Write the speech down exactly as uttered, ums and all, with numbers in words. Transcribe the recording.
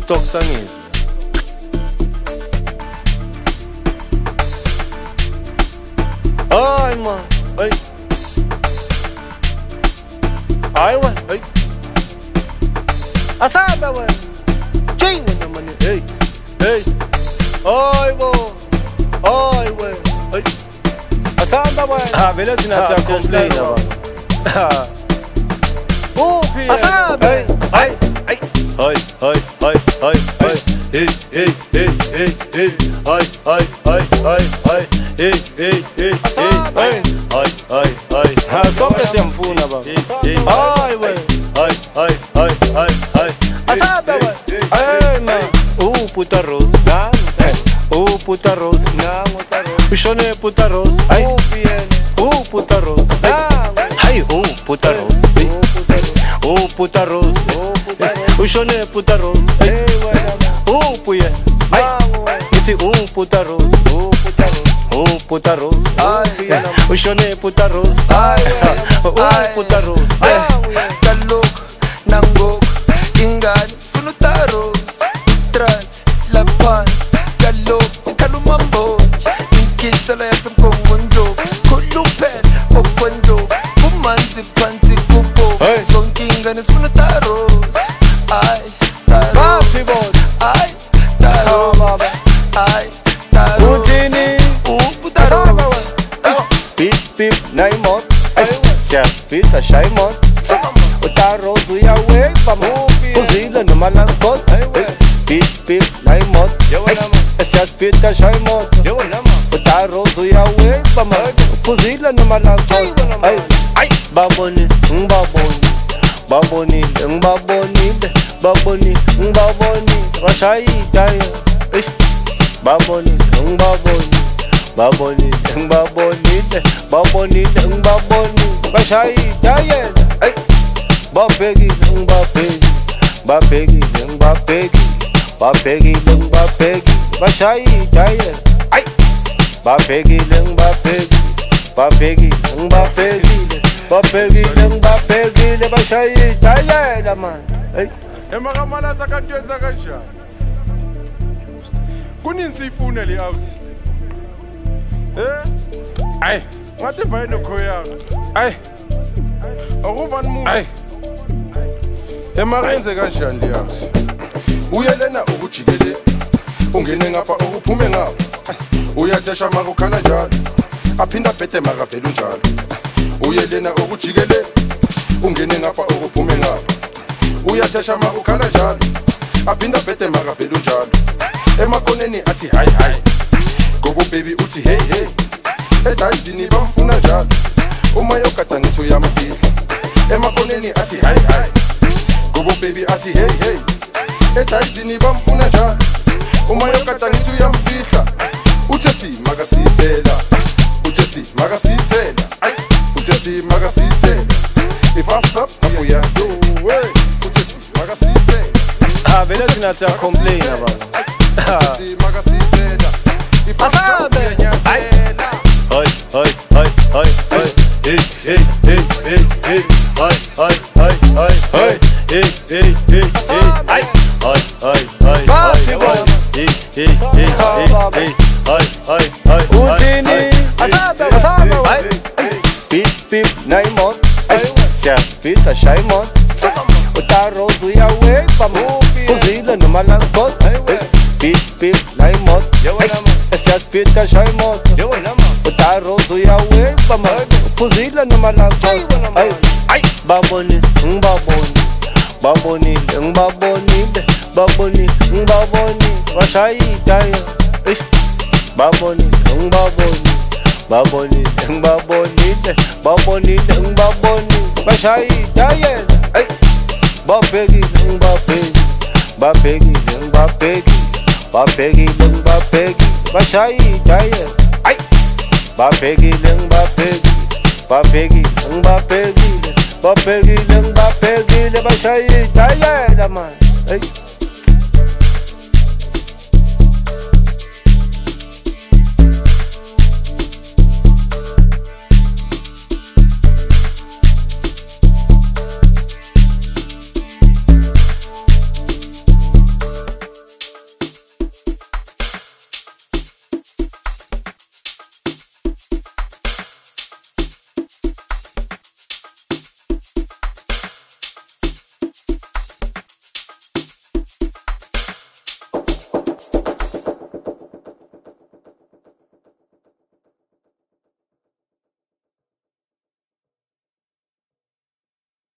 TikTok sangizwe. Ay man, ay. Ay man, ay. Asada man. King naman ni, hey, hey. Ay bo, ay we, ay. Asada man. Ah, vela sinacha complain naman. Oh, asada. Ay, ay, ay. Ay, ay, ay, ay, ay. Hey, hey, hey, hey, hey. Ay, ay, ay, ay, ay. Hey, hey, hey, hey, hey. Ay, ay, ay. Ha, soka siyamfuna ba? Ay, we. Ay, ay, ay, ay, ay. Asada we. Ay, na. Oh, puta rose. Na. Oh, puta rose. Na, puta rose. Ushone puta rose. Ay. Oh, puta rose. Ay, oh, puta rose. Oh, puta rose. Ushone puta rose. Oh, puya. Ay. Iti oh, puta rose. Oh, puta rose. Oh, puta rose. Ushone puta rose. Oh, puta rose. Kalok, nanggok, inggan, funuta rose. Trans, lapan, kalok, kalumambot. Inkitsala yasam kongonjo. Kulupel, oponjo. Kumanzi panzi kubo. Sonkingan is funuta rose. Ay, tarose. Ay, tarose. Ay, tarose. Pip, pip, naimot. Siya, pita, shaimot. Utaro, duya, we, pamo. Puzila, numalangkot. Pip, pip, naimot. Siya, pita, shaimot. Utaro, duya, we, pamo. Puzila, numalangkot. Ay, baboni, baboni. Baboni, baboni. Baboni, baboni. Rashay, tayo. Baboni, baboni. Baboni, baboni, baboni, baboni, bashay tayen. Ay, babegi, babegi, babegi, babegi, babegi, babegi, bashay tayen. Ay, babegi, babegi, babegi, babegi, babegi, babegi, bashay tayen man. Ay, emakamala zakantwenza kanjani? Kuninzi ifune le out. Eh? Ay, ngathi vayino khoyanga. Ay. Akuvani mu. Ay. Emarenze kanjani le out? Uyelena ukujikele. Ungene ngapha ukuphume ngapha. Uyathesha makukhala njalo. Aphinda phethe makavela njalo. Uyelena ukujikele. Ungene ngapha ukuphume ngapha. Uyathesha makukhala njalo. Aphinda phethe makavela njalo. Emakoneni athi hi hi. Gogo baby uthi hey hey. Edayizini bamfuna njalo. Uma yokata ngithu yamfihla. Emakoneni athi hi hi. Gogo baby athi hey hey. Edayizini bamfuna njalo. Uma yokata ngithu yamfihla. Uthe si makasithela. Uthe si makasithela. Ay, uthe si makasithela. If I stop, abuya do way. Uthe si makasithela. Ah, vela sinacha complain about. Si makasithela. Asabe. Ay, ay, ay, ay, ay, ay. Hey, hey, hey, hey, hey. Ay, ay, ay, ay, ay. Hey, hey, hey, hey. Ay, ay, ay, ay, ay. Hey, hey, hey, hey, hey. Ay, ay, ay, Utini, asabe, asabe. Ay, pip, pip, naimot. Ay, siya, pita, shaimot. Utaro, duya, we, pamo. Puzila, numalangkot. Pip, pip, naimot. Siya, pita, shaimot. Utaro, duya, we, pamo. Puzila, numalangkot. Ay, ay, baboni, baboni. Baboni, baboni, baboni, baboni. Rashay tayo. Baboni, baboni, baboni, baboni, baboni, baboni, bashay tayen. Ay, babegi, babegi, babegi, babegi, babegi, babegi, bashay tayen. Ay, babegi, babegi, babegi, babegi, babegi, babegi, bashay tayen naman. Ay.